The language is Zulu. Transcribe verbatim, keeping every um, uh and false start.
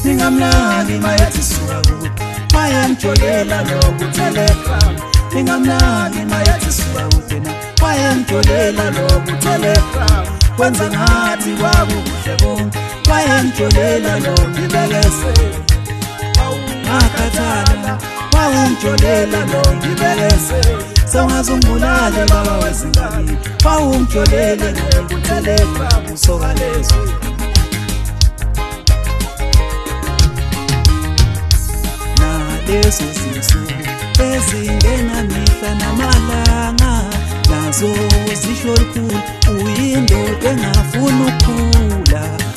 ningamnaki mayethi suka kude mayengjolela lokutelegram ningamnaki mayethi suka kude na mayengjolela lokutelegram kwenza ngathi kwakuhle bonke mayengjolela lokubelese awungakhathala wawungjolela lokubelese sawungazungulale baba wezingane wawungijolele ngokutelegram usokalezo nalezo zinsuku ezingena mihla namalanga nazo zisho lukhulu uyindoda engafuna ukukhula